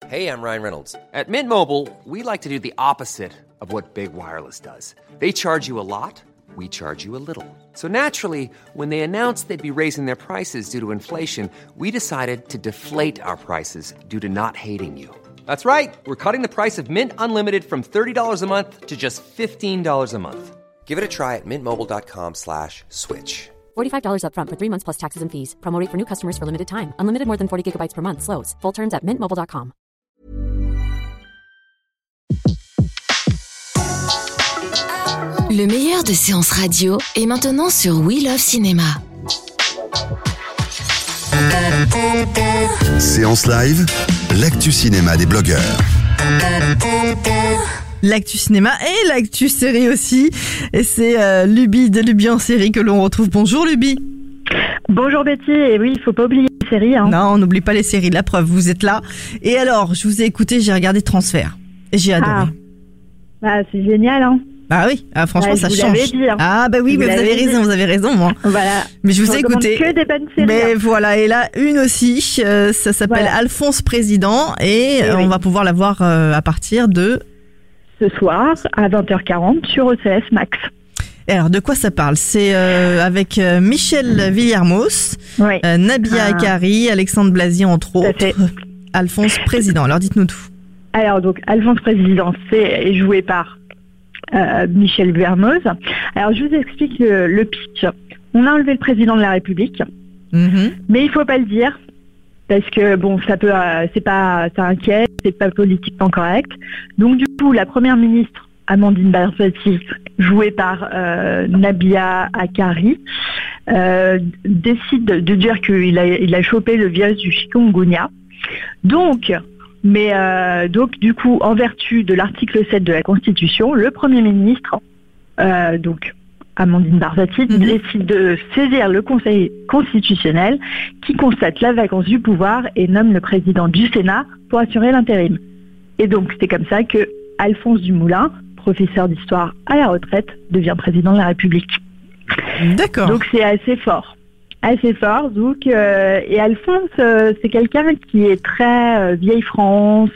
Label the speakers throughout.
Speaker 1: Hey, I'm Ryan Reynolds. At Mint Mobile, we like to do the opposite of what Big Wireless does. They charge you a lot, we charge you a little. So naturally, when they announced they'd be raising their prices due to inflation, we decided to deflate our prices due to not hating you. That's right. We're cutting the price of Mint Unlimited from $30 a month to just $15 a month. Give it a try at mintmobile.com/switch.
Speaker 2: $45 up front for 3 months plus taxes and fees. Promo rate for new customers for limited time. Unlimited more than 40 gigabytes per month. Slows full terms at mintmobile.com.
Speaker 3: Le meilleur de séances radio est maintenant sur We Love Cinéma.
Speaker 4: Séance live, l'actu cinéma des blogueurs.
Speaker 5: L'actu cinéma et l'actu série aussi. Et c'est Luby de Luby en série que l'on retrouve. Bonjour Luby.
Speaker 6: Bonjour Betty, et oui, il faut pas oublier les séries. Hein.
Speaker 5: Non, on n'oublie pas les séries, la preuve, vous êtes là. Et alors, je vous ai écouté, j'ai regardé Transfert. Et j'ai adoré.
Speaker 6: Bah, c'est génial, hein.
Speaker 5: Bah oui, franchement, ça change.
Speaker 6: Dit, hein.
Speaker 5: Ah bah oui, mais vous avez raison, moi.
Speaker 6: Voilà.
Speaker 5: Mais je vous ai écouté.
Speaker 6: Que des bonnes séries.
Speaker 5: Mais voilà, et là, une aussi, ça s'appelle Alphonse Président, et on va pouvoir la voir à partir de...
Speaker 6: Ce soir, à 20h40, sur OCS Max.
Speaker 5: Et alors, de quoi ça parle ? C'est avec Michel Villermoz, Nabila Akari, Alexandre Blasier, entre autres. Alphonse Président. Alors, dites-nous tout.
Speaker 6: Alors, donc, Alphonse Président, c'est joué par Michel Villermoz. Alors, je vous explique le pitch. On a enlevé le président de la République, mais il faut pas le dire, parce que, bon, ça inquiète, c'est pas politiquement correct. Donc, du coup, la première ministre, Amandine Barzati, jouée par Nabila Akari, décide de dire qu'il a chopé le virus du chikungunya. Donc, du coup, en vertu de l'article 7 de la Constitution, le Premier ministre, donc Amandine Barzati, décide de saisir le Conseil constitutionnel qui constate la vacance du pouvoir et nomme le président du Sénat pour assurer l'intérim. Et donc, c'est comme ça que Alphonse Dumoulin, professeur d'histoire à la retraite, devient président de la République.
Speaker 5: D'accord.
Speaker 6: Donc, c'est assez fort. Donc, et Alphonse, c'est quelqu'un qui est très vieille France,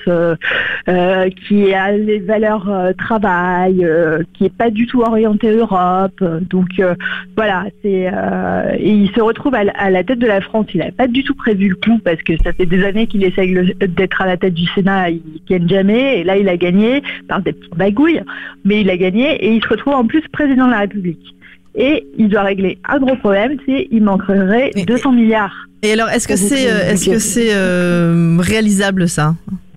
Speaker 6: qui a les valeurs travail, qui est pas du tout orienté Europe. Donc voilà, et il se retrouve à la tête de la France. Il n'avait pas du tout prévu le coup parce que ça fait des années qu'il essaye d'être à la tête du Sénat, il gagne jamais. Et là, il a gagné par des petites bagouilles, mais il a gagné et il se retrouve en plus président de la République. Et il doit régler un gros problème, il manquerait 200 milliards.
Speaker 5: Et alors, est-ce que c'est réalisable, ça ?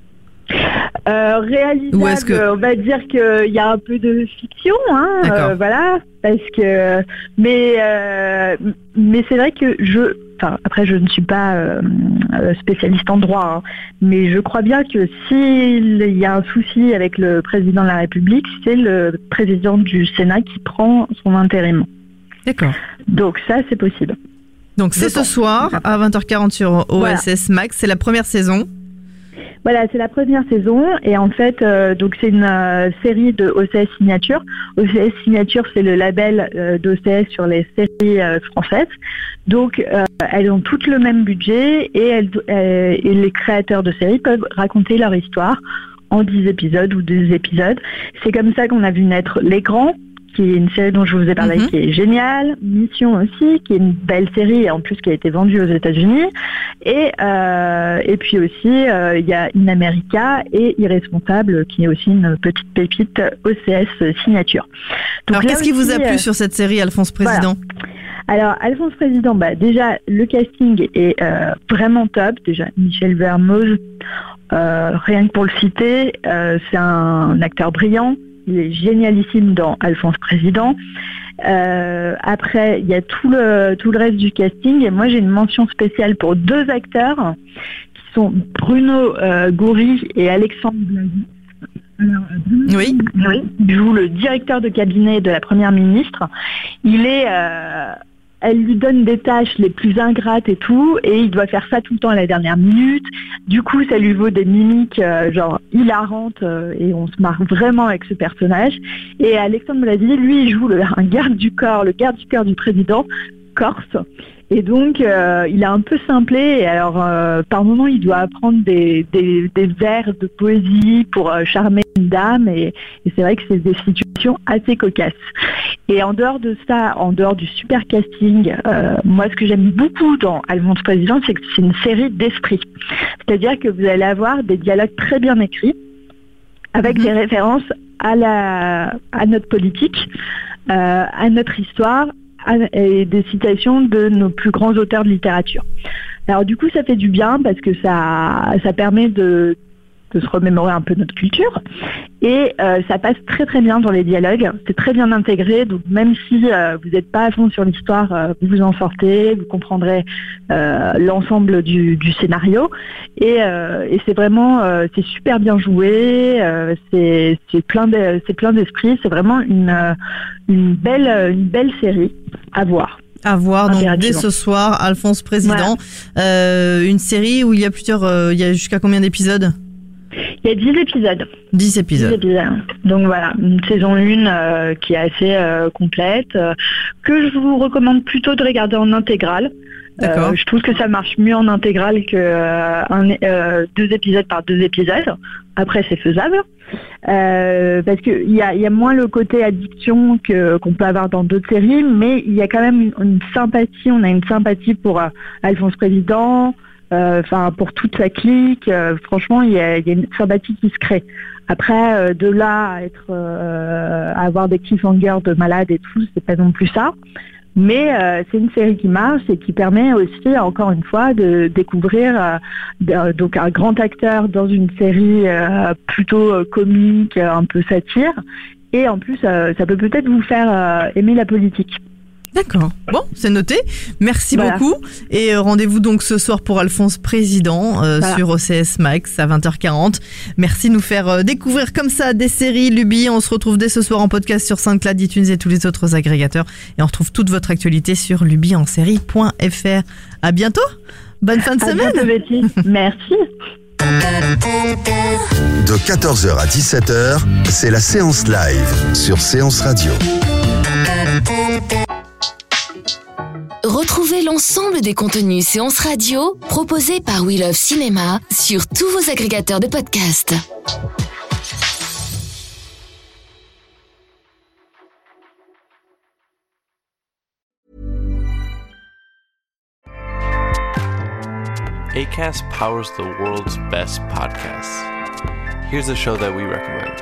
Speaker 6: Réalisable, on va dire qu'il y a un peu de fiction, voilà, parce que, mais c'est vrai que après je ne suis pas spécialiste en droit, mais je crois bien que s'il y a un souci avec le président de la République, c'est le président du Sénat qui prend son intérim.
Speaker 5: D'accord.
Speaker 6: Donc ça, c'est possible.
Speaker 5: Donc c'est ce soir à 20h40 sur OSS Max, c'est la première saison.
Speaker 6: Voilà, c'est la première saison et en fait, donc c'est une série de OCS Signature. OCS Signature, c'est le label d'OCS sur les séries françaises. Donc, elles ont toutes le même budget et les créateurs de séries peuvent raconter leur histoire en 10 épisodes ou 2 épisodes. C'est comme ça qu'on a vu naître L'écran, qui est une série dont je vous ai parlé, qui est géniale. Mission aussi, qui est une belle série et en plus qui a été vendue aux États-Unis. Et puis aussi, il y a In America et Irresponsable, qui est aussi une petite pépite OCS Signature. Donc,
Speaker 5: alors, qu'est-ce qui vous a plu sur cette série, Alphonse Président ?
Speaker 6: Voilà. Alors, Alphonse Président, déjà, le casting est vraiment top. Déjà, Michel Villermoz, rien que pour le citer, c'est un acteur brillant. Il est génialissime dans Alphonse Président. Après, il y a tout le reste du casting. Et moi, j'ai une mention spéciale pour 2 acteurs qui sont Bruno Goury et Alexandre Blasi. Alors, Bruno joue le directeur de cabinet de la Première ministre. Elle lui donne des tâches les plus ingrates et tout, et il doit faire ça tout le temps à la dernière minute. Du coup, ça lui vaut des mimiques genre hilarantes, et on se marre vraiment avec ce personnage. Et Alexandre Blasi, lui, il joue un garde du corps, le garde du corps du président corse. Et donc, il a un peu simplé. Et alors, par moment, il doit apprendre des vers de poésie pour charmer une dame. Et c'est vrai que c'est des situations assez cocasses. Et en dehors de ça, en dehors du super casting, moi, ce que j'aime beaucoup dans Alphonse Président, c'est que c'est une série d'esprit. C'est-à-dire que vous allez avoir des dialogues très bien écrits, avec des références à notre politique, à notre histoire, et des citations de nos plus grands auteurs de littérature. Alors du coup, ça fait du bien parce que ça permet de se remémorer un peu notre culture et ça passe très très bien dans les dialogues. C'est très bien intégré, donc même si vous n'êtes pas à fond sur l'histoire, vous en sortez, vous comprendrez l'ensemble du scénario et c'est vraiment c'est super bien joué, c'est plein d'esprit, c'est vraiment une belle série à voir.
Speaker 5: À voir donc dès ce soir, Alphonse Président, une série où il y a jusqu'à combien d'épisodes?
Speaker 6: Il y a 10 épisodes.
Speaker 5: 10 épisodes.
Speaker 6: Donc voilà, une saison 1 qui est assez complète, que je vous recommande plutôt de regarder en intégrale. Je trouve que ça marche mieux en intégrale que 2 épisodes par 2 épisodes. Après, c'est faisable. Parce qu'il y a moins le côté addiction qu'on peut avoir dans d'autres séries, mais il y a quand même une sympathie. On a une sympathie pour Alphonse Président, pour toute sa clique. Franchement, il y a une sympathie qui se crée. Après, de là à avoir des cliffhangers de malades et tout, c'est pas non plus ça. Mais c'est une série qui marche et qui permet aussi, encore une fois, de découvrir donc un grand acteur dans une série plutôt comique, un peu satire. Et en plus, ça peut peut-être vous faire aimer la politique.
Speaker 5: D'accord. Bon, c'est noté. Merci beaucoup. Et rendez-vous donc ce soir pour Alphonse Président sur OCS Max à 20h40. Merci de nous faire découvrir comme ça des séries Luby. On se retrouve dès ce soir en podcast sur SoundCloud, iTunes et tous les autres agrégateurs. Et on retrouve toute votre actualité sur lubyenserie.fr. À bientôt. Bonne fin de semaine.
Speaker 6: Bientôt, Betty. Merci.
Speaker 4: De 14h à 17h, c'est la séance live sur Séance Radio.
Speaker 3: Retrouvez l'ensemble des contenus Séance Radio proposés par We Love Cinéma sur tous vos agrégateurs de podcasts.
Speaker 7: Acast powers the world's best podcasts. Here's a show that we recommend.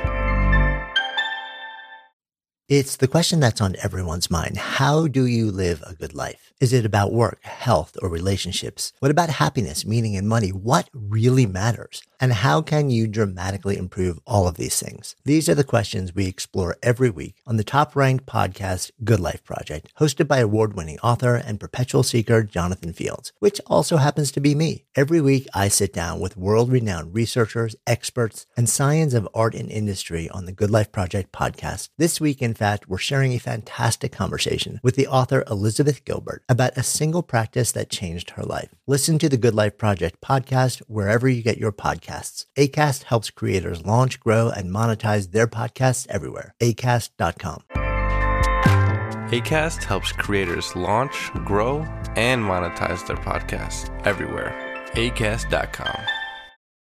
Speaker 8: It's the question that's on everyone's mind. How do you live a good life? Is it about work, health, or relationships? What about happiness, meaning, and money? What really matters? And how can you dramatically improve all of these things? These are the questions we explore every week on the top-ranked podcast, Good Life Project, hosted by award-winning author and perpetual seeker Jonathan Fields, which also happens to be me. Every week, I sit down with world-renowned researchers, experts, and science of art and industry on the Good Life Project podcast. This week, in fact, we're sharing a fantastic conversation with the author Elizabeth Gilbert about a single practice that changed her life. Listen to the Good Life Project podcast wherever you get your podcasts. Acast helps creators launch, grow, and monetize their podcasts everywhere. Acast.com.
Speaker 7: Acast helps creators launch, grow, and monetize their podcasts everywhere. Acast.com.